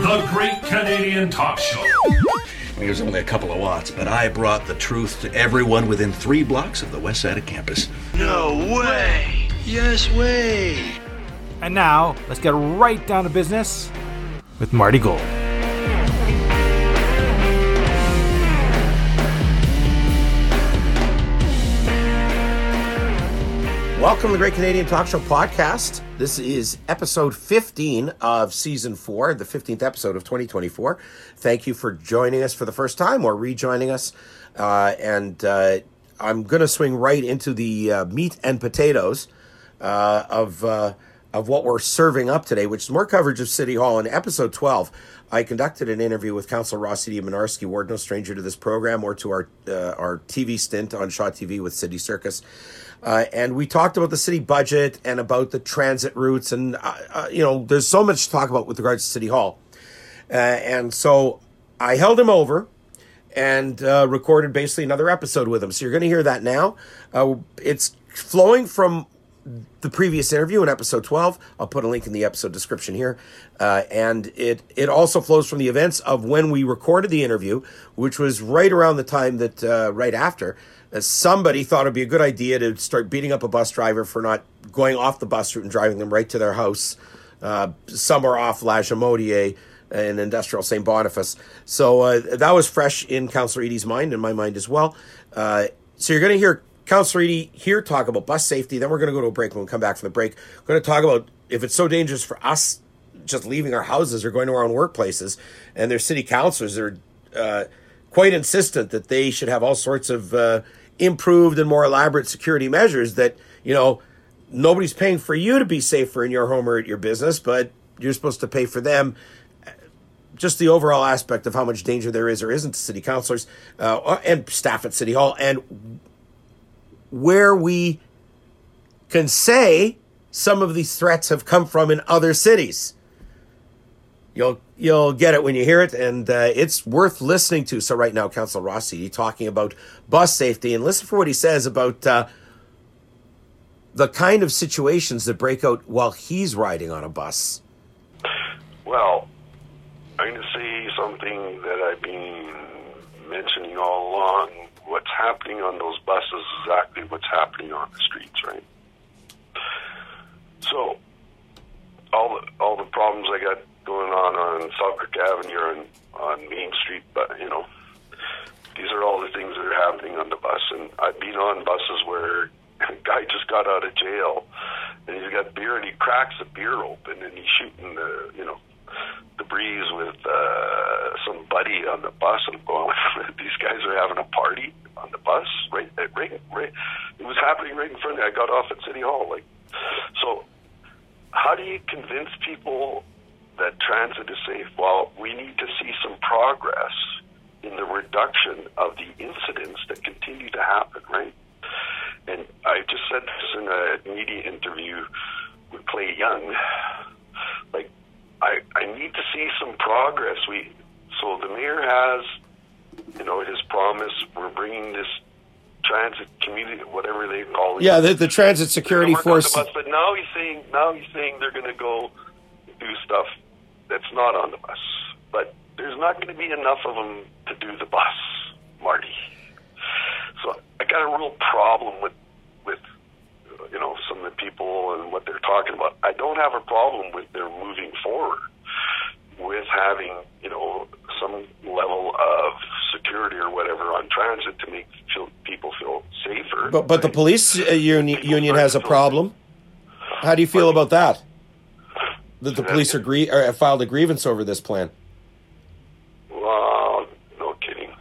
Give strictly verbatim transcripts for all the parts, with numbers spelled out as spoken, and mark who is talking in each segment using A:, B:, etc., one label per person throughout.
A: The Great Canadian Talk Show.
B: It was only a couple of watts, but I brought the truth to everyone within three blocks of the west side of campus.
C: No way! Yes way!
D: And now, let's get right down to business with Marty Gold.
E: Welcome to the Great Canadian Talk Show podcast. This is episode fifteen of season four, the fifteenth episode of twenty twenty-four. Thank you for joining us for the first time or rejoining us. Uh, and uh, I'm going to swing right into the uh, meat and potatoes uh, of uh, of what we're serving up today, which is more coverage of City Hall. In episode twelve, I conducted an interview with Councillor Rossy Diamanarski, Ward, no stranger to this program or to our uh, our T V stint on Shaw T V with City Circus. Uh, and we talked about the city budget and about the transit routes. And, uh, uh, you know, there's so much to talk about with regards to City Hall. Uh, and so I held him over and uh, recorded basically another episode with him. So you're going to hear that now. Uh, it's flowing from the previous interview in episode twelve. I'll put a link in the episode description here. Uh, and it, it also flows from the events of when we recorded the interview, which was right around the time that, uh, right after, uh, somebody thought it'd be a good idea to start beating up a bus driver for not going off the bus route and driving them right to their house, uh, somewhere off La Jamodier in industrial Saint Boniface. So uh, that was fresh in Councillor Eadie's mind and my mind as well. Uh, so you're going to hear Councillor Eadie here talk about bus safety. Then we're going to go to a break. When we come back from the break, we're going to talk about if it's so dangerous for us just leaving our houses or going to our own workplaces. And there's city councillors that are uh, quite insistent that they should have all sorts of uh, improved and more elaborate security measures that, you know, nobody's paying for you to be safer in your home or at your business, but you're supposed to pay for them. Just the overall aspect of how much danger there is or isn't to city councillors uh, and staff at City Hall, and where we can say some of these threats have come from in other cities. You'll you'll get it when you hear it, and uh, it's worth listening to. So right now, Councillor Rossy talking about bus safety, and listen for what he says about uh, the kind of situations that break out while he's riding on a bus.
F: Well, I'm going to say something that I've been mentioning all along. What's happening on those buses is exactly what's happening on the streets, right? So, all the, all the problems I got going on on Falkirk Avenue or on, on Main Street, but, you know, these are all the things that are happening on the bus. And I've been on buses where a guy just got out of jail, and he's got beer, and he cracks the beer open, and he's shooting the, you know, the breeze with uh, some buddy on the bus, and I'm going, these guys are having a party on the bus, right, right, right. It was happening right in front of me. I got off at City Hall, like, so how do you convince people that transit is safe? Well, we need to see some progress in the reduction of the incidents that continue to happen, right? And I just said this in a media interview with Clay Young, like, I, I need to see some progress. We so the mayor has, you know, his promise. We're bringing this transit community, whatever they call it.
E: Yeah, the, the transit security force.
F: Bus, but now he's saying now he's saying they're going to go do stuff that's not on the bus. But there's not going to be enough of them to do the bus, Marty. So I got a real problem with with. you know, some of the people and what they're talking about. I don't have a problem with their moving forward with having, you know, some level of security or whatever on transit to make feel, people feel safer.
E: But but the police uh, union, union has a problem. How do you feel about that? That the police are grie- or filed a grievance over this plan?
F: Well, no kidding.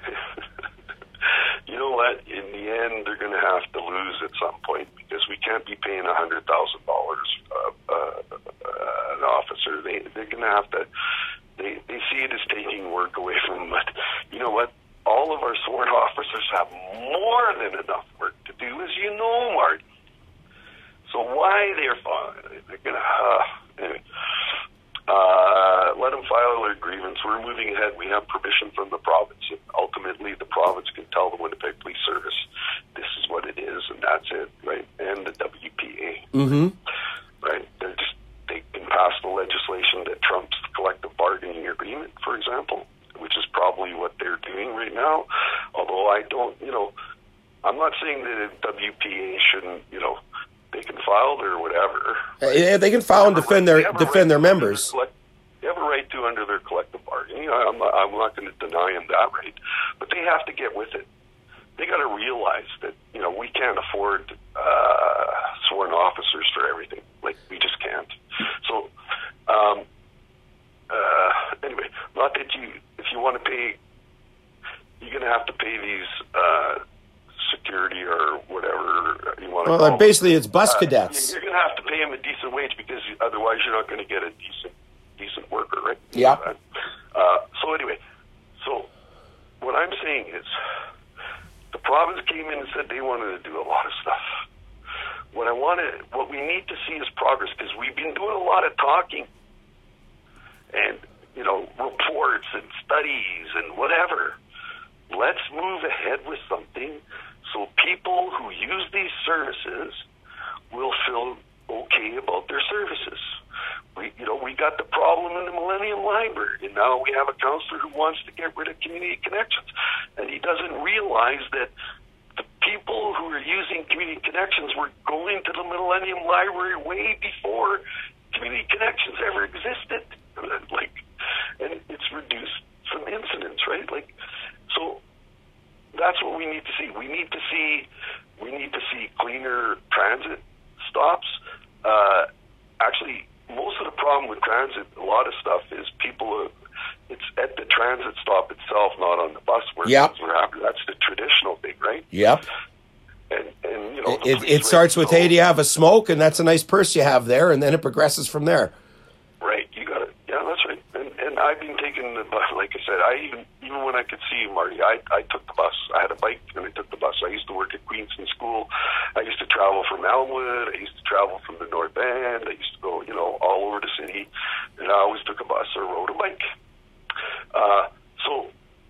F: You know what? In the end, they're going to have to lose at some point, because we can't be paying one hundred thousand dollars uh, uh, uh, an officer. They, they're going to have to, they, they see it as taking work away from them. But you know what? All of our sworn officers have more than enough work to do, as you know, Marty. So why they're fine? They're going to, uh, anyway. Uh, let them file their grievance. We're moving ahead. We have permission from the province. And ultimately, the province can tell the Winnipeg Police Service, this is what it is, and that's it, right? And the W P A.
E: Mm-hmm.
F: Right? They're just, they can pass the legislation that trumps the collective bargaining agreement. for example, which is probably what they're doing right now. Although I don't, you know, I'm not saying that W P A shouldn't, you know, they can file their whatever.
E: Yeah, they can file and defend
F: They
E: their
F: have a
E: defend
F: right
E: their
F: to
E: members.
F: collect- They have a right to under their collective bargaining. I'm not, I'm not going to deny them that right, but they have to get with it. They got to realize that, you know, we can't afford uh, sworn officers for everything. Like, we just can't. So, um, uh, anyway, not that you, if you want to pay, you're going to have to pay these uh, security or whatever you want to
E: Well,
F: call them.
E: basically, it's bus
F: Uh,
E: cadets.
F: You're going to have to pay them a decent wage because otherwise you're not going to get a decent decent worker, right?
E: Yeah.
F: Uh, so anyway, so what I'm saying is the province came in and said they wanted to do a lot of stuff. What I want to, what we need to see is progress, because we've been doing a lot of talking and, you know, reports and studies and whatever. Let's move ahead with something so people who use these services will feel okay about their services. We, you know, we got the problem in the Millennium Library, and now we have a counselor who wants to get rid of community connections, and he doesn't realize that the people who are using community connections were going to the Millennium Library way before community connections ever existed. Like, and it's reduced some incidents, right? Like, so that's what we need to see. We need to see, we need to see cleaner transit stops. Uh, actually, most of the problem with transit, a lot of stuff is people, uh, it's at the transit stop itself, not on the bus where
E: Yep.
F: things are happening. That's the traditional thing, right?
E: Yep.
F: And, and you know, the
E: It,
F: police
E: it starts with,
F: so-
E: hey, do you have a smoke? And that's a nice purse you have there, and then it progresses from there.
F: Right, you got it. Yeah, that's right. And and I've been taking the bus. Like I said, I even even when I could see you, Marty, I I took the bus. I had a bike and I took the bus. I used to work at Queenston School. I used to travel from Elmwood. I used to travel from the North End. I used to go, you know, all over the city, and I always took a bus or rode a bike. Uh, so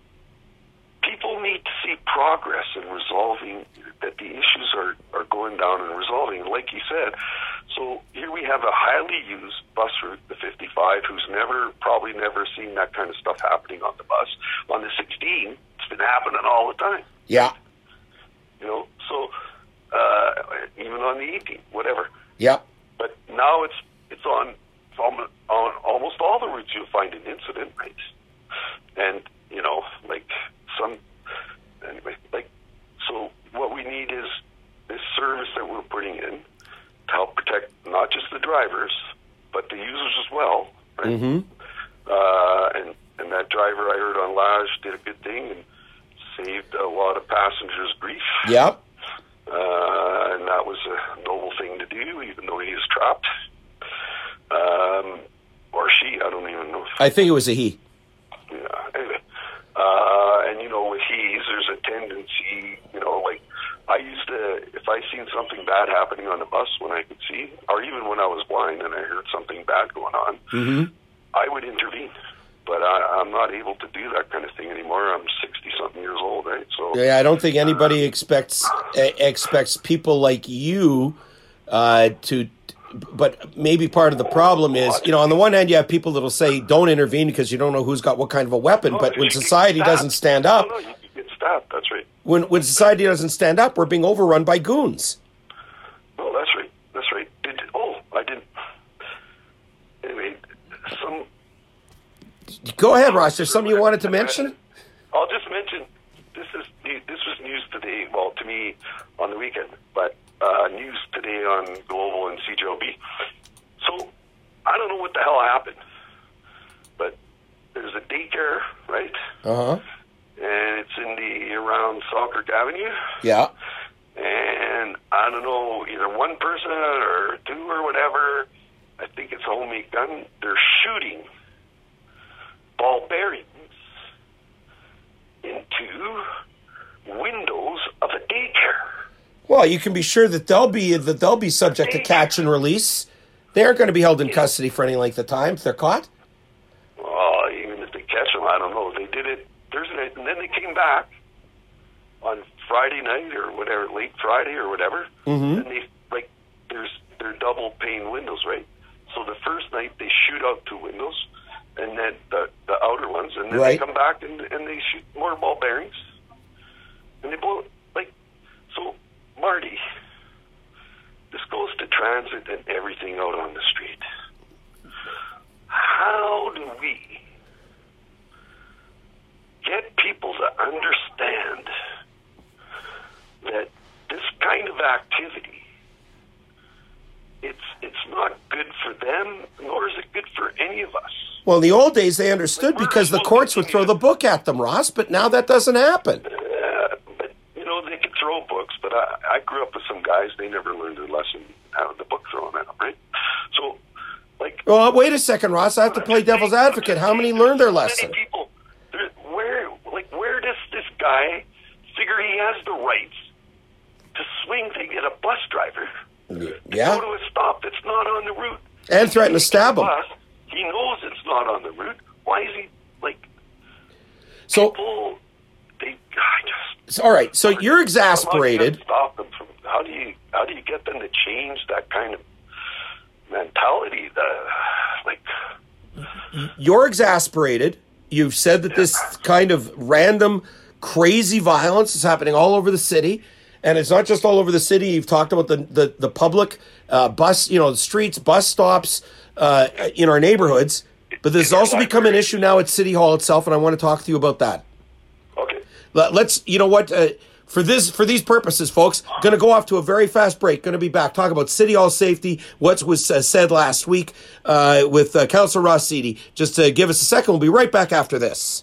F: people need to see progress in resolving that the issues are, are going down and resolving. Like you said, so here we have a highly used bus route, the fifty-five, who's never, probably never seen that kind of stuff happening on the bus. On the sixteen, it's been happening all the time.
E: Yeah.
F: You know, so uh, even on the eighteen, whatever.
E: Yep.
F: But now it's it's on, it's on on almost all the routes you'll find an incident rate. And, you know, like some, anyway, like, so what we need is this service that we're putting in to help protect not just the drivers, but the users as well, right?
E: Mm-hmm.
F: Uh, and, and that driver I heard on Lage did a good thing and saved a lot of passengers' grief.
E: Yep.
F: Uh, and that was a noble thing to do, even though he is trapped. Um, or she, I don't even know. If,
E: I think it was a he.
F: yeah, anyway. Uh, and, you know, with he's, there's a tendency, you know, like, I used to, if I seen something bad happening on the bus when I could see, or even when I was blind and I heard something bad going on,
E: Mm-hmm.
F: I would intervene. But I, I'm not able to do that kind of thing anymore. I'm sixty-something years old, right? So
E: Yeah, I don't think anybody expects uh, expects people like you uh, to. But maybe part of the problem is, you know, on the one hand, you have people that'll say, "Don't intervene because you don't know who's got what kind of a weapon."
F: No,
E: But
F: because
E: when
F: you get
E: society
F: stabbed.
E: doesn't stand up,
F: No, no, you could get stabbed. That's right.
E: when when society doesn't stand up, we're being overrun by goons.
F: No, that's right. That's right. Did, oh, I didn't. Anyway, some.
E: Go ahead, Ross. There's something you wanted to mention?
F: I'll just mention this is this was news today. Well, to me on the weekend, but uh, news today on Global and C J O B. So I don't know what the hell happened, but there's a daycare, right?
E: Uh huh.
F: And it's in the around Selkirk Avenue.
E: Yeah.
F: And I don't know, either one person or two or whatever, I think it's a homemade gun, they're shooting ball bearings into windows of a daycare.
E: Well, you can be sure that they'll be that they'll be subject to catch and release. They're going to be held in custody for any length of time if they're caught.
F: Well, even if they catch them, I don't know. They did it Thursday night, and then they came back on Friday night or whatever, late Friday or whatever.
E: Mm-hmm.
F: And they, like, there's they're double pane windows, right? So the first night they shoot out two windows, and then the the outer ones, and then
E: Right.
F: they come back and, and they shoot more ball bearings, and they blow like so. Marty, this goes to transit and everything out on the street. How do we get people to understand that this kind of activity, it's it's not good for them, nor is it good for any of us.
E: Well, in the old days, they understood because the courts would throw the book at them, Ross, but now that doesn't happen.
F: Uh, but, you know, they could throw books, but I, I grew up with some guys, they never learned their lesson out of the book thrown at them, right? So, like...
E: Well, wait a second, Ross. I have to play devil's advocate. How many learned their lesson?
F: Many people, where, like, where does this guy figure he has the rights to swing to get a bus driver to
E: Yeah.
F: go to a stop that's not on the route?
E: And threaten to stab him.
F: Bus, he knows it's not on the route. Why is he, like...
E: So,
F: People, they... I just...
E: all right, so you're exasperated.
F: How do you stop them from, how do you how do you get them to change that kind of mentality? That like
E: You're exasperated. You've said that this kind of random, crazy violence is happening all over the city. And it's not just all over the city. You've talked about the, the, the public uh, bus, you know, the streets, bus stops uh, in our neighborhoods. But this has also become an issue now at City Hall itself, and I want to talk to you about that.
F: okay.
E: Let- Let's, you know what, uh, for this, for these purposes, folks, going to go off to a very fast break. Going to be back. Talk about City Hall safety, what was uh, said last week uh, with uh, Councillor Ross Seedy. Just uh, give us a second. We'll be right back after this.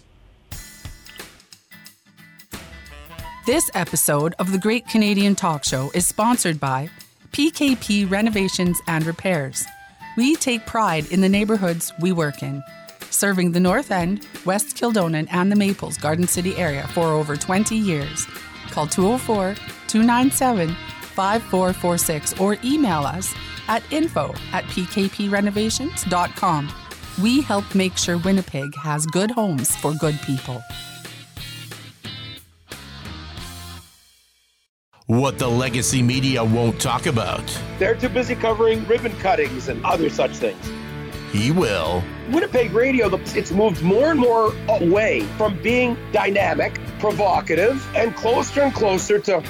G: This episode of the Great Canadian Talk Show is sponsored by P K P Renovations and Repairs. We take pride in the neighborhoods we work in, serving the North End, West Kildonan, and the Maples Garden City area for over twenty years. Call two oh four, two nine seven, five four four six or email us at info at p k p renovations dot com. We help make sure Winnipeg has good homes for good people.
H: What the legacy media won't talk about,
I: They're too busy covering ribbon cuttings and other such things.
H: he will.
I: Winnipeg radio, it's moved more and more away from being dynamic, provocative, and closer and closer to...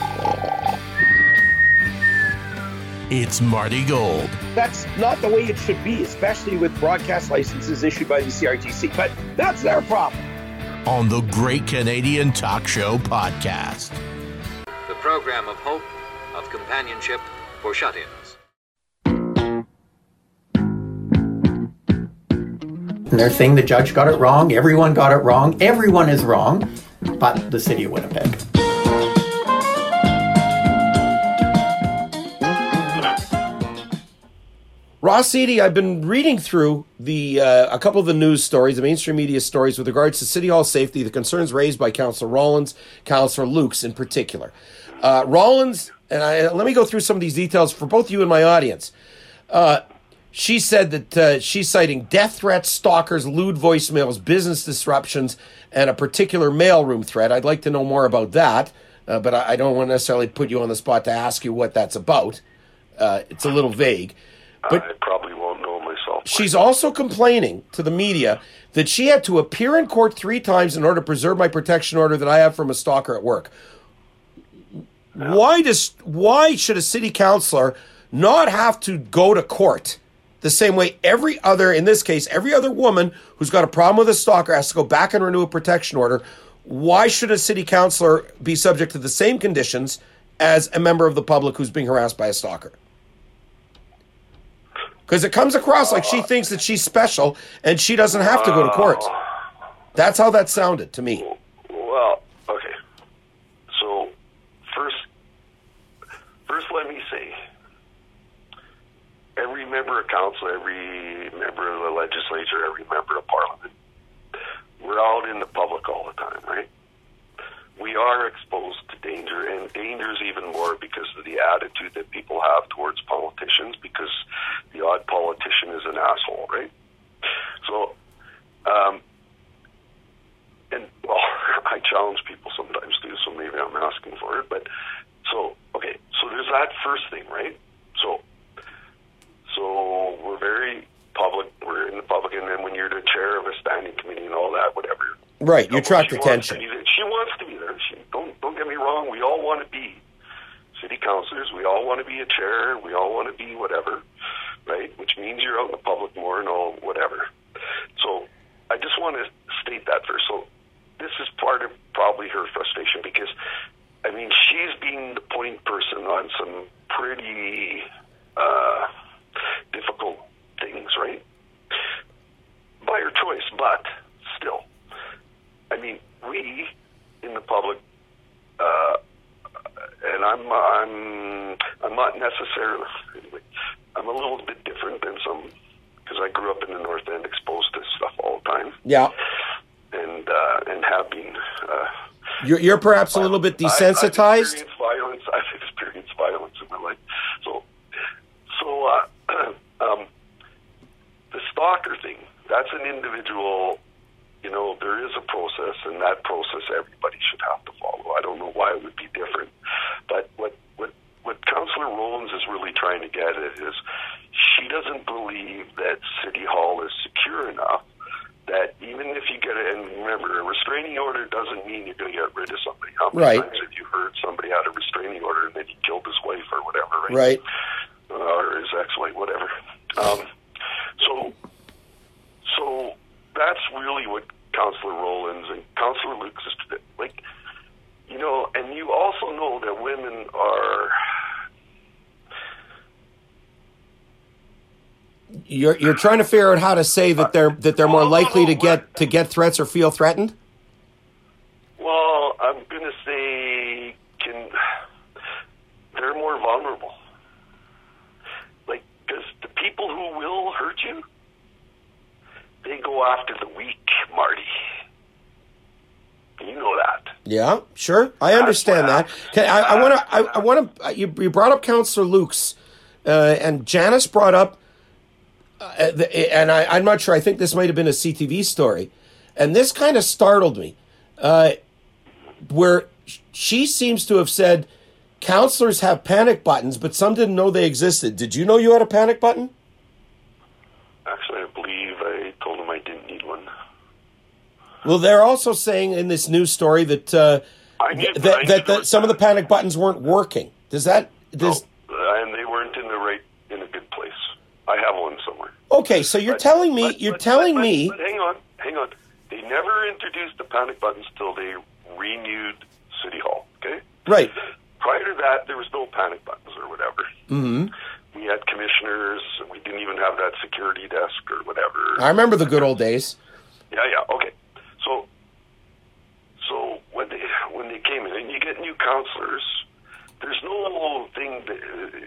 H: It's Marty Gold.
I: That's not the way it should be, especially with broadcast licenses issued by the C R T C. But that's their problem.
H: On the Great Canadian Talk Show podcast.
J: The program of hope, of companionship for shut-ins.
K: And they're saying the judge got it wrong, everyone got it wrong, everyone is wrong, but the city of Winnipeg.
E: Ross Seedy, I've been reading through the uh, a couple of the news stories, the mainstream media stories with regards to City Hall safety, the concerns raised by Councillor Rollins, Councillor Lukes in particular. Uh, Rollins, and I, let me go through some of these details for both you and my audience. Uh, she said that uh, she's citing death threats, stalkers, lewd voicemails, business disruptions, and a particular mailroom threat. I'd like to know more about that, uh, but I, I don't want to necessarily put you on the spot to ask you what that's about. Uh, it's a little vague. But
F: I probably won't know myself.
E: she's also complaining to the media that she had to appear in court three times in order to preserve my protection order that I have from a stalker at work. Yeah. Why does why should a city councillor not have to go to court the same way every other, in this case, every other woman who's got a problem with a stalker has to go back and renew a protection order? Why should a city councillor be subject to the same conditions as a member of the public who's being harassed by a stalker? Because it comes across like she thinks that she's special and she doesn't have to go to court. That's how that sounded to me.
F: Well, okay. So, first, first let me say, every member of council, every member of the legislature, every member of parliament, we're out in the public all the time, right? We are exposed to danger, and danger is even more because of the attitude that people have towards politicians, because the odd politician is an asshole, right? So, um, and, well, I challenge people sometimes too, so maybe I'm asking for it, but, so, okay, so there's that first thing, right? So, so we're very public, we're in the public, and then when you're the chair of a standing committee and all that, whatever,
E: Right, you attract
F: she
E: attention.
F: Wants to be there. She wants to be there. She, don't don't get me wrong. We all want to be city councilors. We all want to be a chair. We all want to be whatever, right? Which means you're out in the public more and all whatever. So I just want to state that first. So this is part of probably her frustration because, I mean, she's being the point person on some pretty uh, difficult things, right? By her choice, but still, I mean, we in the public, uh, and I'm I'm I'm not necessarily. Anyway, I'm a little bit different than some because I grew up in the North End, exposed to stuff all the time.
E: Yeah,
F: and uh, and have been. Uh,
E: you're you're perhaps a little bit desensitized.
F: I've experienced violence. I've experienced violence in my life. So so uh, um, the stalker thing. That's an individual, you know, there is a process, and that process everybody should have to follow. I don't know why it would be different. But what, what, what Councillor Rowlands is really trying to get at is she doesn't believe that City Hall is secure enough that even if you get it, and remember, a restraining order doesn't mean you're going to get rid of somebody. How many
E: right.
F: times have you heard somebody had a restraining order and then he killed his wife or whatever, right?
E: Right.
F: Uh, or his ex-wife, whatever. Um, so... So that's really what Councillor Rowlands and Councillor Lucas is like, you know, and you also know that women are.
E: You're you're trying to figure out how to say that they're that they're more likely to get to get threats or feel threatened.
F: Well, I'm going to say can they're more vulnerable, like because the people who will hurt you. They go after the weak, Marty. You know that.
E: Yeah, sure. I understand that. Okay, I want to. I, I want to. You, you brought up Councillor Lukes, uh, and Janice brought up, uh, the, and I, I'm not sure. I think this might have been a C T V story, and this kind of startled me, uh, where she seems to have said, councillors have panic buttons, but some didn't know they existed. Did you know you had a panic button?
F: Actually, I believe I told them I didn't need one.
E: Well, they're also saying in this news story that uh,
F: knew,
E: that, that, that some of the panic buttons weren't working. Does that? Does,
F: no, and they weren't in the right in a good place. I have one somewhere.
E: Okay, so you're
F: but,
E: telling me
F: but,
E: you're
F: but,
E: telling
F: but,
E: me.
F: But hang on, hang on. They never introduced the panic buttons till they renewed City Hall. Okay.
E: Right.
F: Prior to that, there was no panic buttons or whatever.
E: Mm-hmm.
F: We had commissioners. We didn't even have that security desk or whatever.
E: I remember the good old days.
F: Yeah, yeah, okay. So, so when they when they came in, and you get new councillors, there's no thing that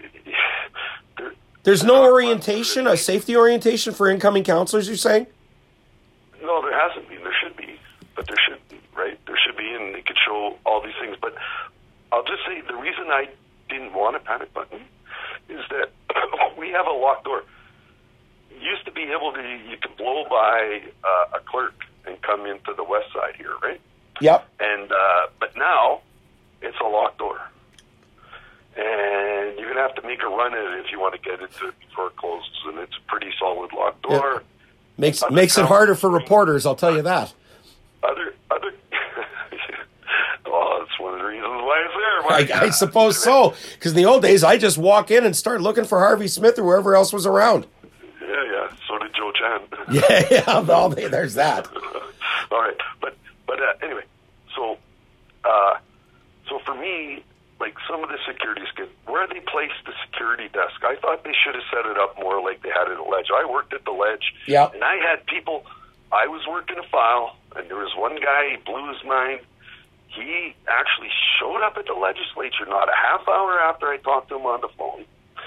F: uh,
E: there's no orientation, a safety orientation for incoming councillors. You're saying?
F: No, there hasn't been. There should be, but there should be, right? There should be, and they could show all these things. But I'll just say the reason I didn't want a panic button is that we have a locked door. You used to be able to, you could blow by uh, a clerk and come into the west side here, right?
E: Yep.
F: And, uh, but now it's a locked door. And you're going to have to make a run at it if you want to get into it before it closes. And it's a pretty solid locked door.
E: Yep. Makes, makes it harder for reporters, I'll tell you that.
F: Other, other, oh, that's one of the reasons why it's there.
E: I, I suppose so. Because in the old days, I just walk in and start looking for Harvey Smith or whoever else was around.
F: Yeah, yeah. So did Joe Chan.
E: Yeah, yeah. Well, there's that.
F: All right, but but uh, anyway, so uh, so for me, like some of the security skid, where they placed the security desk, I thought they should have set it up more like they had it at Ledge. I worked at the Ledge,
E: yeah,
F: and I had people. I was working a file, and there was one guy, he blew his mind. He actually showed up at the legislature not a half hour after I talked to him on the phone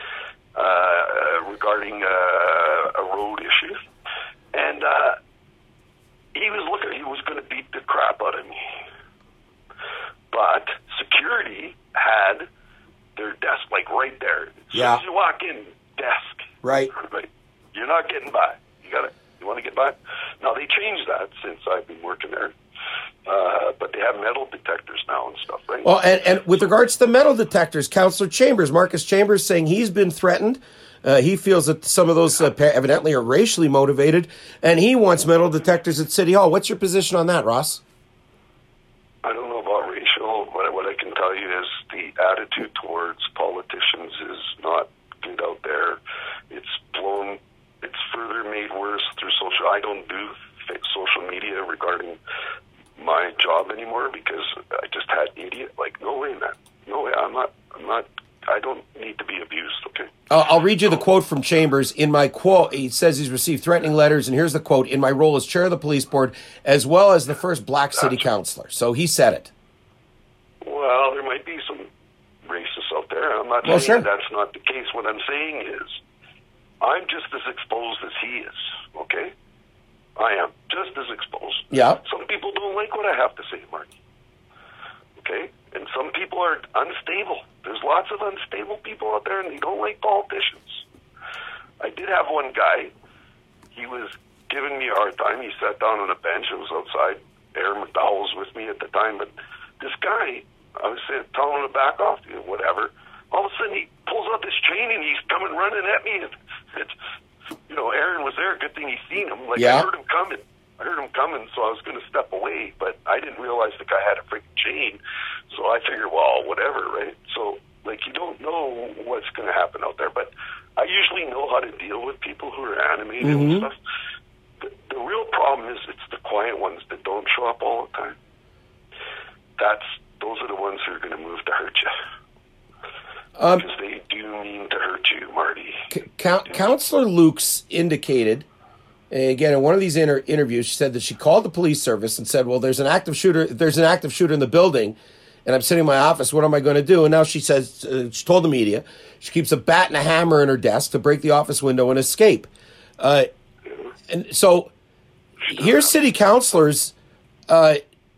F: uh, regarding uh, a road issue. And uh, he was looking, he was going to beat the crap out of me. But security had their desk, like, right there. As
E: yeah.
F: soon as you walk in, desk.
E: Right.
F: Right. You're not getting by. You got to, you want to get by? Now, they changed that since I've been working there. Uh, but they have metal detectors now and stuff, right?
E: Well, and, and with regards to the metal detectors, Councillor Chambers, Marcus Chambers, saying he's been threatened. Uh, he feels that some of those uh, evidently are racially motivated, and he wants metal detectors at City Hall. What's your position on that, Ross?
F: I don't know about racial, but what I can tell you is the attitude towards politicians is not good out there. It's blown, it's further made worse through social. I don't do social media regarding my job anymore because I just had idiot. Like, no way, man. No way. I'm not, I'm not, I don't need to be abused, okay?
E: Uh, I'll read you the quote from Chambers. In my quote, he says he's received threatening letters, and here's the quote, in my role as chair of the police board, as well as the first black city councillor. So he said it.
F: Well, there might be some racists out there. I'm not
E: well,
F: saying
E: sure.
F: that that's not the case. What I'm saying is I'm just as exposed as he is, okay? I am just as exposed.
E: Yeah.
F: Some people don't like what I have to say, Marty. Okay? And some people are unstable. There's lots of unstable people out there, and they don't like politicians. I did have one guy. He was giving me a hard time. He sat down on a bench. It was outside. Aaron McDowell was with me at the time. But this guy, I was saying, telling him to back off, you know, whatever. All of a sudden, he pulls out this chain, and he's coming running at me. And it's, you know, Aaron was there. Good thing he seen him. Like,
E: yeah.
F: I heard him coming. I heard him coming, so I was going to step away, but I didn't realize the guy had a freaking chain. So I figured, well, whatever, right? So, like, you don't know what's going to happen out there, but I usually know how to deal with people who are animated
E: mm-hmm.
F: and stuff. The, the real problem is it's the quiet ones that don't show up all the time. That's those are the ones who are going to move to hurt you. Um, because they do mean to hurt you, Marty.
E: C- Count, Councillor Lukes indicated, again, in one of these inter- interviews, she said that she called the police service and said, well, there's an active shooter, there's an active shooter in the building, and I'm sitting in my office, what am I going to do? And now she says, uh, she told the media, she keeps a bat and a hammer in her desk to break the office window and escape. Uh, and so here's city councillors uh,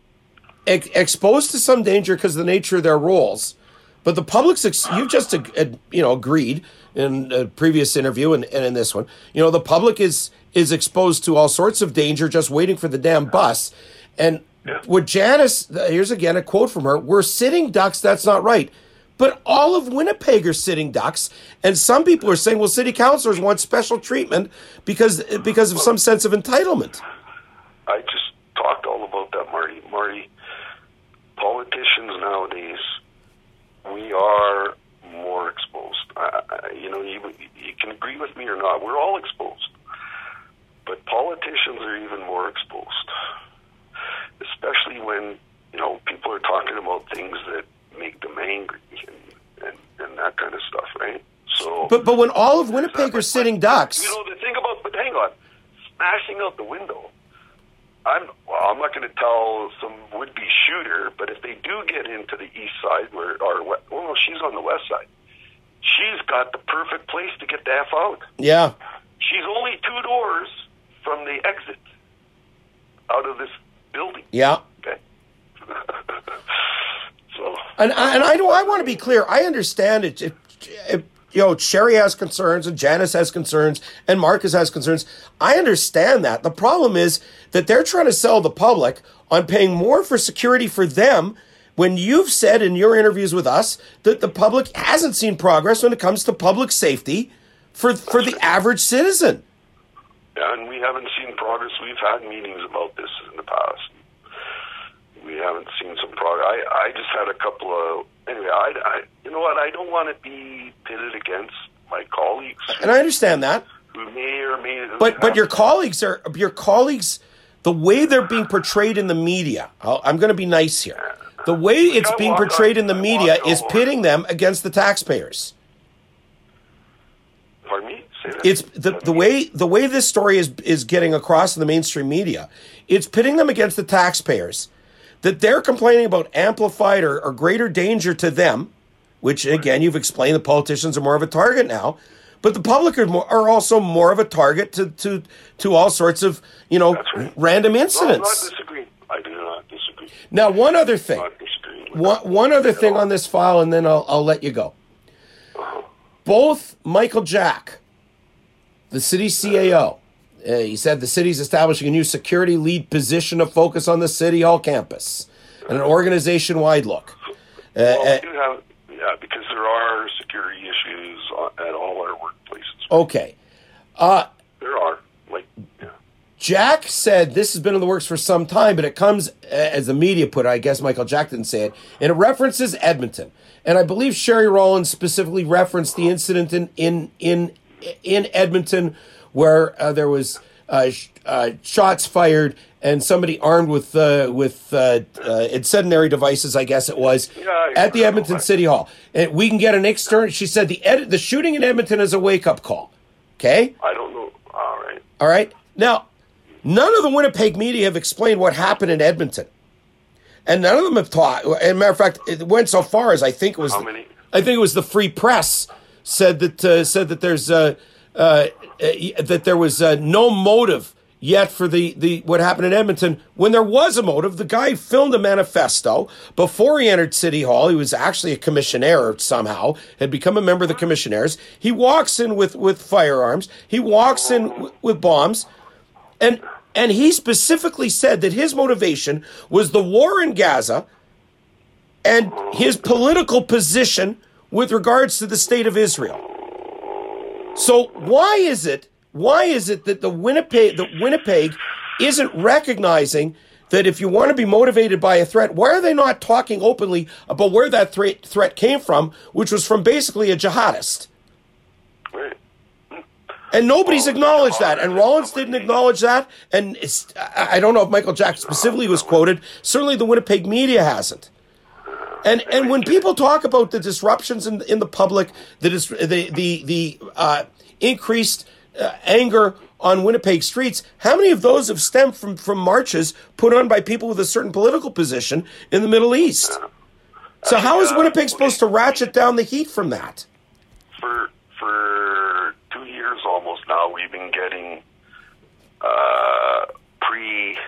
E: ex- exposed to some danger because of the nature of their roles. But the public's, ex- you've just, uh, you know, agreed in a previous interview and, and in this one, you know, the public is is exposed to all sorts of danger just waiting for the damn bus. And yeah. with Janice, here's again a quote from her, we're sitting ducks, that's not right. But all of Winnipeg are sitting ducks, and some people are saying, well, city councillors want special treatment because because of some sense of entitlement.
F: I just talked all about that, Marty. Marty, politicians nowadays, we are more exposed. I, I, you know, you, you can agree with me or not. We're all exposed. But politicians are even more exposed, especially when, you know, people are talking about things that make them angry and, and, and that kind of stuff, right? So,
E: But but when all of Winnipeg are sitting ducks...
F: You know, the thing about, but hang on, smashing out the window, I'm well, I'm not going to tell some would-be shooter, but if they do get into the east side, where or well, no, she's on the west side. She's got the perfect place to get the F out.
E: Yeah.
F: She's only two doors from the exit out of this building.
E: Yeah.
F: Okay. so.
E: And I, and I do. I want to be clear. I understand it. it, it You know, Sherry has concerns, and Janice has concerns, and Marcus has concerns. I understand that. The problem is that they're trying to sell the public on paying more for security for them when you've said in your interviews with us that the public hasn't seen progress when it comes to public safety for, for the average citizen.
F: Yeah, and we haven't seen progress. We've had meetings about this in the past. We haven't seen some progress. I, I just had a couple of... Anyway, I, I, you know what? I don't want to be pitted against my colleagues.
E: And I understand that.
F: Who may or may...
E: But but your colleagues are... Your colleagues, the way they're being portrayed in the media... I'll, I'm going to be nice here. The way it's being portrayed in the media is pitting them against the taxpayers.
F: Pardon me? Say that.
E: It's the, the way the way this story is is getting across in the mainstream media. It's pitting them against the taxpayers. That they're complaining about amplified or, or greater danger to them, which, again, you've explained the politicians are more of a target now, but the public are, more, are also more of a target to, to, to all sorts of, you know, right. random incidents.
F: No, I'm not disagreeing. I do not disagree.
E: Now, one other thing. One, one other thing on this file, and then I'll, I'll let you go.
F: Uh-huh.
E: Both Michael Jack, the city C A O, Uh, he said the city's establishing a new security lead position of focus on the City Hall campus. and an organization-wide look. Uh,
F: well, we
E: uh,
F: do have, yeah, because there are security issues at all our workplaces.
E: Okay. Uh,
F: there are. Like, yeah.
E: Jack said this has been in the works for some time, but it comes, as the media put it, I guess Michael Jack didn't say it, and it references Edmonton. And I believe Sherry Rollins specifically referenced the incident in in in, in Edmonton where uh, there was uh, sh- uh, shots fired and somebody armed with uh, with uh, uh, incendiary devices, I guess it was,
F: yeah,
E: at the Edmonton City Hall. And we can get an external. She said the ed- the shooting in Edmonton is a wake-up call. Okay?
F: I don't know. All right.
E: All right. Now, none of the Winnipeg media have explained what happened in Edmonton. And none of them have taught. As a matter of fact, it went so far as I think it was.
F: How many?
E: I think it was the Free Press said that uh, said that there's uh, uh, uh, that there was uh, no motive yet for the, the what happened in Edmonton. When there was a motive, the guy filmed a manifesto before he entered City Hall. He was actually a commissionaire somehow, had become a member of the commissionaires. He walks in with, with firearms. He walks in w- with bombs, and. And he specifically said that his motivation was the war in Gaza and his political position with regards to the state of Israel. So why is it, why is it that the Winnipeg, the Winnipeg isn't recognizing that if you want to be motivated by a threat, why are they not talking openly about where that threat threat came from, which was from basically a jihadist?
F: Right.
E: And nobody's acknowledged that. And Rollins didn't acknowledge that. And it's, I don't know if Michael Jack specifically was quoted. Certainly the Winnipeg media hasn't. And and when people talk about the disruptions in, in the public, the the the, the uh, increased uh, anger on Winnipeg streets, how many of those have stemmed from, from marches put on by people with a certain political position in the Middle East? So how is Winnipeg supposed to ratchet down the heat from that?
F: For for two years almost now, we've been getting uh, pre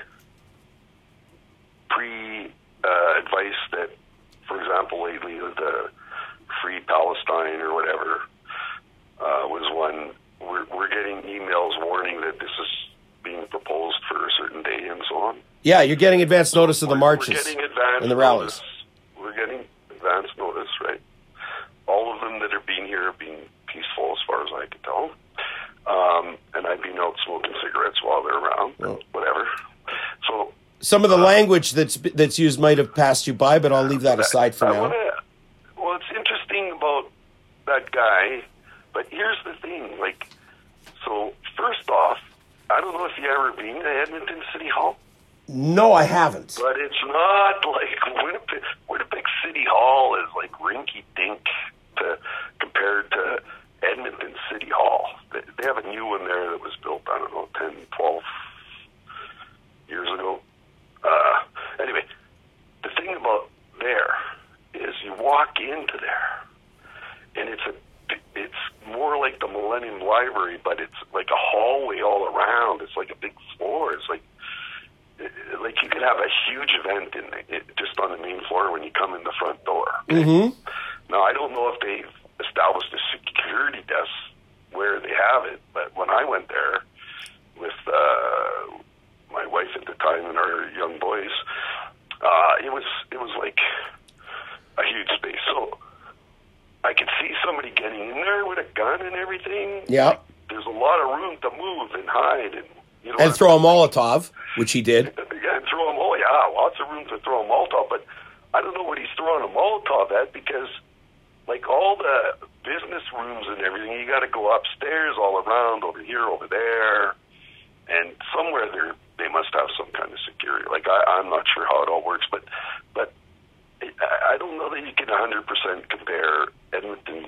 F: pre uh, advice that, for example, lately the Free Palestine or whatever uh, was one. We're, we're getting emails warning that this is being proposed for a certain day and so on.
E: Yeah, you're getting advance notice of the marches
F: we're getting advance
E: and the rallies.
F: Notice. We're getting advance notice, right? All of them that are being here are being peaceful as far as I can tell. Um, and I've been out smoking cigarettes while they're around,
E: oh.
F: whatever. So
E: some of the uh, language that's that's used might have passed you by, but I'll leave that aside for
F: I
E: now.
F: Wanna, well, it's interesting about that guy, but here's the thing. Like, so first off, I don't know if you ever been to Edmonton City Hall.
E: No, I haven't.
F: But it's not like Winnipeg. Winnipeg City Hall is like rinky-dink to, compared to Edmonton City Hall. They, they have a new one there that was built, I don't know, ten, twelve years ago. Uh, anyway, the thing about there is you walk into there, and it's a it's more like the Millennium Library, but it's like a hallway all around. It's like a big floor. It's like like you could have a huge event in it, just on the main floor when you come in the front door. Okay?
E: Mm-hmm.
F: Now, I don't know if they've established a security desk where they have it, but when I went there with uh, my wife at the time and our young boys, uh, it was it was like a huge space. So I could see somebody getting in there with a gun and everything.
E: Yeah.
F: Like, there's a lot of room to move and hide and you know,
E: and throw a Molotov, which he did.
F: Yeah, and throw a Molotov. Yeah, lots of room to throw a Molotov, but I don't know what he's throwing a Molotov at because, like, all the business rooms and everything, you got to go upstairs all around, over here, over there, and somewhere there they must have some kind of security. Like, I, I'm not sure how it all works, but but I don't know that you can one hundred percent compare Edmonton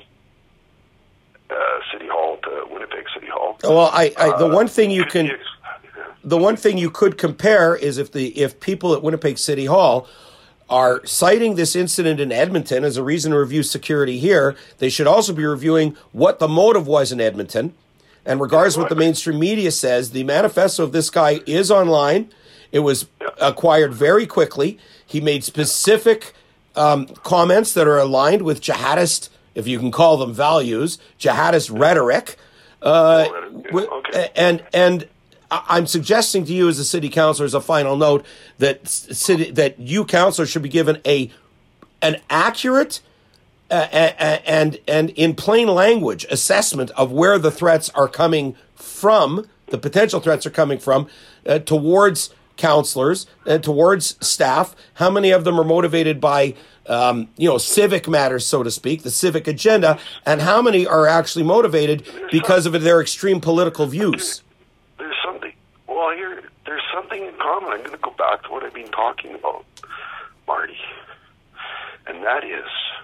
F: uh, City Hall to Winnipeg City Hall.
E: Well, I, I the
F: uh,
E: one thing you can. The one thing you could compare is if the if people at Winnipeg City Hall are citing this incident in Edmonton as a reason to review security here, they should also be reviewing what the motive was in Edmonton. And regardless of what the mainstream media says, the manifesto of this guy is online. It was acquired very quickly. He made specific um, comments that are aligned with jihadist, if you can call them values, jihadist rhetoric. Uh, okay. And and I- I'm suggesting to you as a city councilor, as a final note, that city, that you councilors should be given a an accurate uh, and and in plain language assessment of where the threats are coming from, the potential threats are coming from, uh, towards councilors and towards staff. How many of them are motivated by um, you know, civic matters, so to speak, the civic agenda, and how many are actually motivated because of their extreme political views?
F: There's something. Well, here there's something in common. I'm going to go back to what I've been talking about, Marty, and that is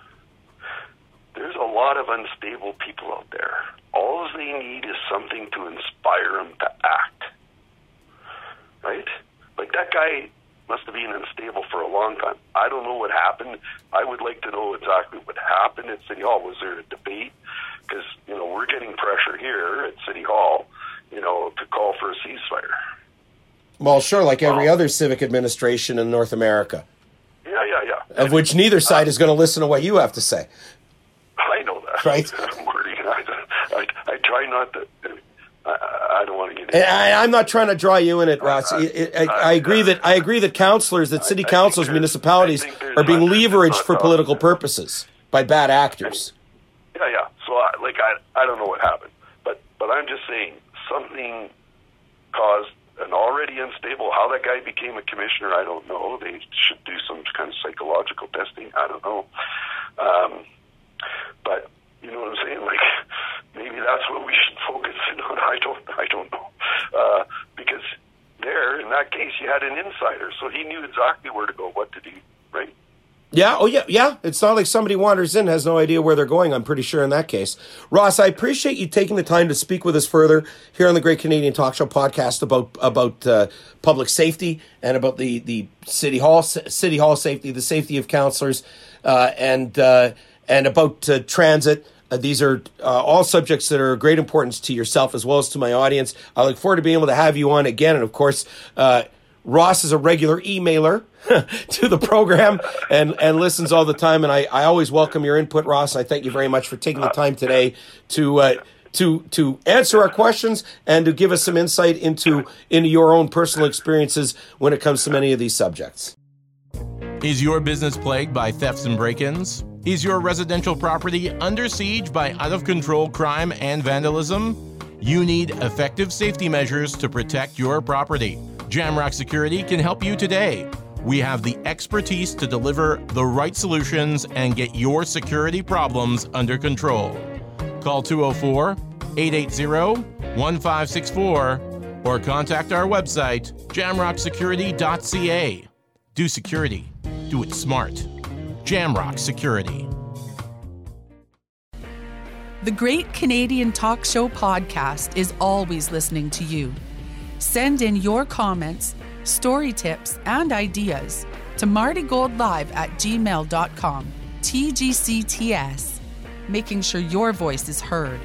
F: there's a lot of unstable people out there. All they need is something to inspire them to act. Right? Like that guy must have been unstable for a long time. I don't know what happened. I would like to know exactly what happened at City Hall. Was there a debate? Because, you know, we're getting pressure here at City Hall, you know, to call for a ceasefire.
E: Well, sure, like every other civic administration in North America.
F: Yeah, yeah, yeah.
E: Of which neither side uh, is going to listen to what you have to say.
F: I know that.
E: Right?
F: Marty, I, I, I try not to... I, I don't want to get into
E: I, I'm not trying to draw you in it, Ross. I, I, I, I agree that I agree that councillors, that city councils, municipalities are being leveraged for political purposes by bad actors.
F: Yeah, yeah. So, I, like, I, I don't know what happened, but but I'm just saying something caused an already unstable. How that guy became a commissioner, I don't know. They should do some kind of psychological testing. I don't know. Um, but you know what I'm saying? Like, maybe that's what we should focus in on. I don't, I don't know. Uh, because there, in that case, you had an insider, so he knew exactly where to go, what to do, right?
E: Yeah, oh yeah, yeah. It's not like somebody wanders in, has no idea where they're going, I'm pretty sure in that case. Ross, I appreciate you taking the time to speak with us further here on the Great Canadian Talk Show podcast about about uh, public safety and about the, the City Hall City Hall safety, the safety of councillors, uh, and, uh, and about uh, transit. Uh, these are uh, all subjects that are of great importance to yourself as well as to my audience. I look forward to being able to have you on again. And of course, uh, Ross is a regular emailer to the program and, and listens all the time. And I, I always welcome your input, Ross. I thank you very much for taking the time today to uh, to to answer our questions and to give us some insight into into your own personal experiences when it comes to many of these subjects.
H: Is your business plagued by thefts and break-ins? Is your residential property under siege by out-of-control crime and vandalism? You need effective safety measures to protect your property. Jamrock Security can help you today. We have the expertise to deliver the right solutions and get your security problems under control. Call two oh four, eight eight zero, one five six four or contact our website, jamrock security dot c a. Do security. Do it smart. Jamrock Security.
G: The Great Canadian Talk Show podcast is always listening to you. Send in your comments, story tips, and ideas to marty gold live at gmail dot com. T G C T S, making sure your voice is heard.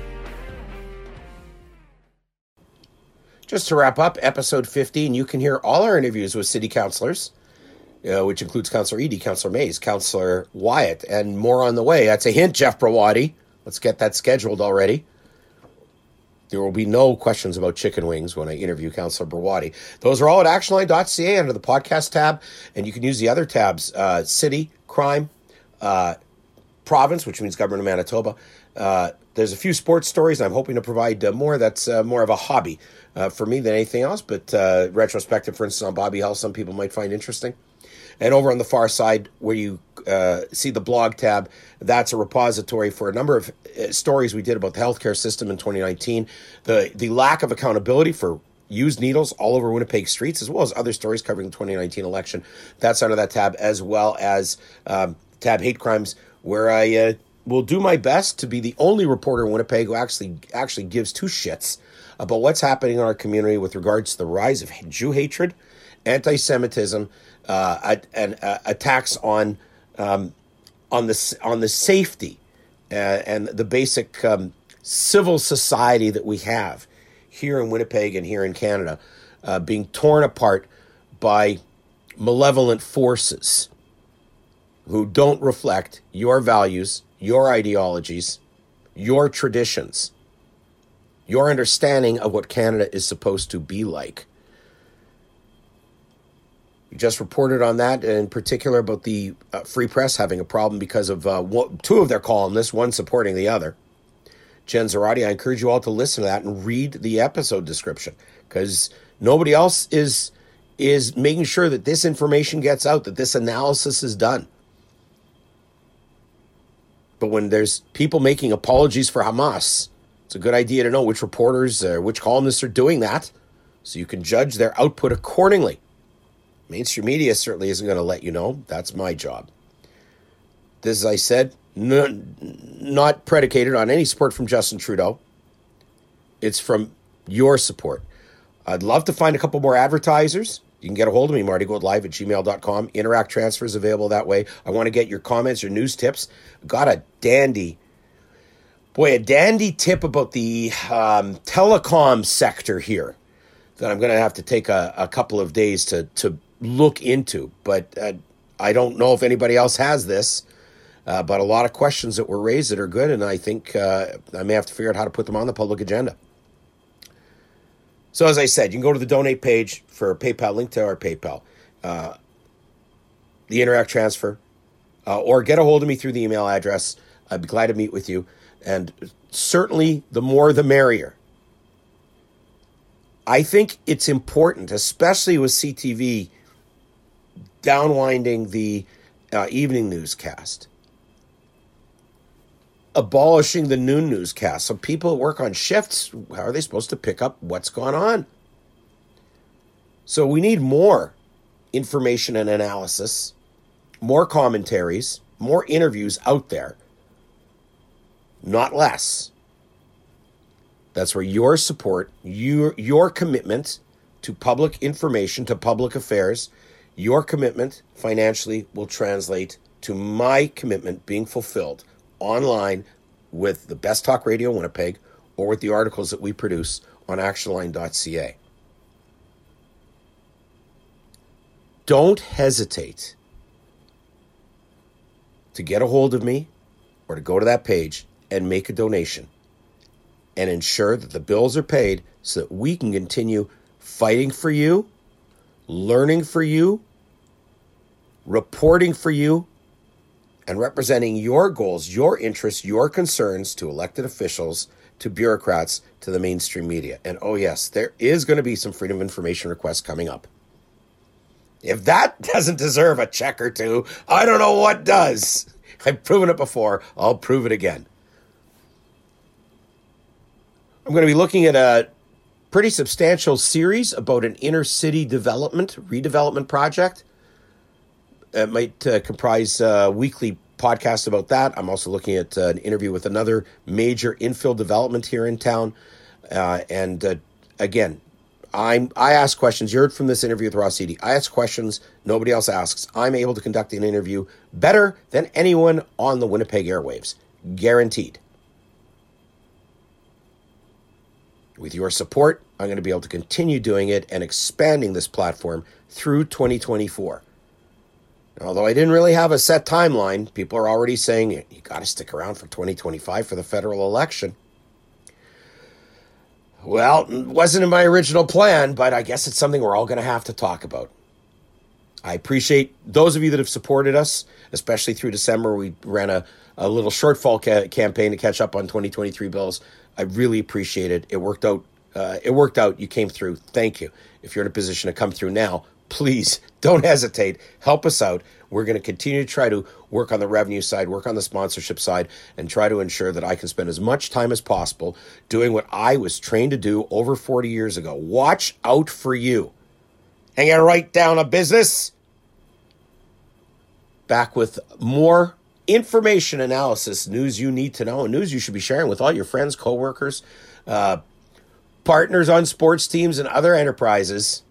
E: Just to wrap up episode fifteen, you can hear all our interviews with city councillors, Uh, which includes Councillor Eadie, Councillor Mays, Councillor Wyatt, and more on the way. That's a hint, Jeff Brawadi. Let's get that scheduled already. There will be no questions about chicken wings when I interview Councillor Brawadi. Those are all at action line dot c a under the podcast tab, and you can use the other tabs, uh, city, crime, uh, province, which means government of Manitoba. Uh, there's a few sports stories. I'm hoping to provide uh, more. That's uh, more of a hobby uh, for me than anything else, but uh, retrospective, for instance, on Bobby Hull, some people might find interesting. And over on the far side where you uh, see the blog tab, that's a repository for a number of uh, stories we did about the healthcare system in twenty nineteen, the the lack of accountability for used needles all over Winnipeg streets, as well as other stories covering the twenty nineteen election. That's under that tab, as well as um, tab Hate Crimes, where I uh, will do my best to be the only reporter in Winnipeg who actually actually gives two shits about what's happening in our community with regards to the rise of Jew hatred, anti-Semitism, Uh, and uh, attacks on um, on the on the safety uh, and the basic um, civil society that we have here in Winnipeg and here in Canada, uh, being torn apart by malevolent forces who don't reflect your values, your ideologies, your traditions, your understanding of what Canada is supposed to be like. You just reported on that, in particular about the uh, Free Press having a problem because of uh, one, two of their columnists, one supporting the other. Jen Zarate, I encourage you all to listen to that and read the episode description, because nobody else is is making sure that this information gets out, that this analysis is done. But when there's people making apologies for Hamas, it's a good idea to know which reporters, uh, which columnists are doing that, so you can judge their output accordingly. Mainstream media certainly isn't going to let you know. That's my job. This, as I said, n- not predicated on any support from Justin Trudeau. It's from your support. I'd love to find a couple more advertisers. You can get a hold of me, marty gold live at gmail dot com. Interact transfers available that way. I want to get your comments, your news tips. Got a dandy, boy, a dandy tip about the um, telecom sector here that I'm going to have to take a, a couple of days to, to look into. But uh, I don't know if anybody else has this. Uh, but a lot of questions that were raised that are good, and I think uh, I may have to figure out how to put them on the public agenda. So as I said, you can go to the donate page for PayPal, link to our PayPal, uh, the Interact transfer, uh, or get a hold of me through the email address. I'd be glad to meet with you. And certainly the more the merrier. I think it's important, especially with C T V downwinding the uh, evening newscast, abolishing the noon newscast. So people that work on shifts, how are they supposed to pick up what's going on? So we need more information and analysis, more commentaries, more interviews out there, not less. That's where your support, your, your commitment to public information, to public affairs, your commitment financially will translate to my commitment being fulfilled online with the best talk radio in Winnipeg, or with the articles that we produce on action line dot c a. Don't hesitate to get a hold of me or to go to that page and make a donation and ensure that the bills are paid so that we can continue fighting for you, learning for you, reporting for you, and representing your goals, your interests, your concerns to elected officials, to bureaucrats, to the mainstream media. And oh yes, there is going to be some Freedom of Information requests coming up. If that doesn't deserve a check or two, I don't know what does. I've proven it before. I'll prove it again. I'm going to be looking at a pretty substantial series about an inner city development, redevelopment project. It might uh, comprise a weekly podcast about that. I'm also looking at uh, an interview with another major infill development here in town. Uh, and uh, again, I'm, I ask questions. You heard from this interview with Ross Eady. I ask questions nobody else asks. I'm able to conduct an interview better than anyone on the Winnipeg airwaves. Guaranteed. With your support, I'm going to be able to continue doing it and expanding this platform through twenty twenty-four. Although I didn't really have a set timeline, people are already saying you got to stick around for twenty twenty-five for the federal election. Well, it wasn't in my original plan, but I guess it's something we're all going to have to talk about. I appreciate those of you that have supported us, especially through December. We ran a, a little shortfall ca- campaign to catch up on twenty twenty-three bills. I really appreciate it. It worked out. Uh, it worked out. You came through. Thank you. If you're in a position to come through now, please don't hesitate. Help us out. We're going to continue to try to work on the revenue side, work on the sponsorship side, and try to ensure that I can spend as much time as possible doing what I was trained to do over forty years ago. Watch out for you. And get right down to business. Back with more information, analysis, news you need to know, and news you should be sharing with all your friends, coworkers, uh, partners on sports teams and other enterprises.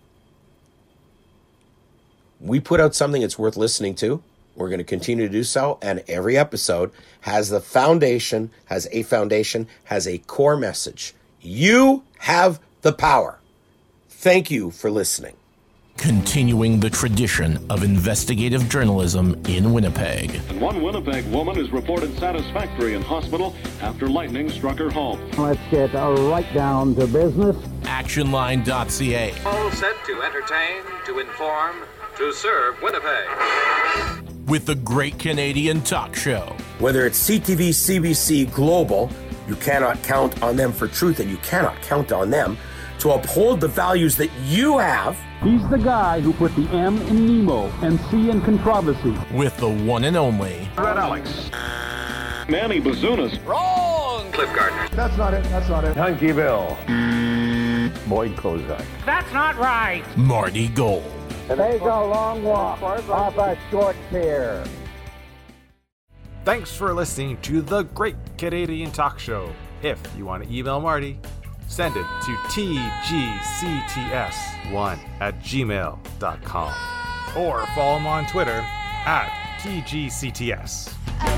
E: We put out something that's worth listening to. We're going to continue to do so. And every episode has the foundation, has a foundation, has a core message. You have the power. Thank you for listening.
H: continuing the tradition of investigative journalism in Winnipeg.
L: And one Winnipeg woman is reported satisfactory in hospital after lightning struck her home.
M: Let's get right down to business.
H: action line dot c a.
J: All set to entertain, to inform, to serve Winnipeg.
H: With the Great Canadian Talk Show.
E: Whether it's C T V, C B C, Global, you cannot count on them for truth, and you cannot count on them to uphold the values that you have.
M: He's the guy who put the M in Nemo and C in controversy.
H: With the one and only
L: Red Alex. Manny Bazunas.
J: Wrong! Cliff Gardner.
M: That's not it. That's not it.
N: Hunky Bill. Boyd Kozak.
O: That's not right.
H: Marty Gold.
M: Take a long walk off a short pier.
D: Thanks for listening to the Great Canadian Talk Show. If you want to email Marty, send it to t g c t s one at gmail dot com or follow him on Twitter at T G C T S.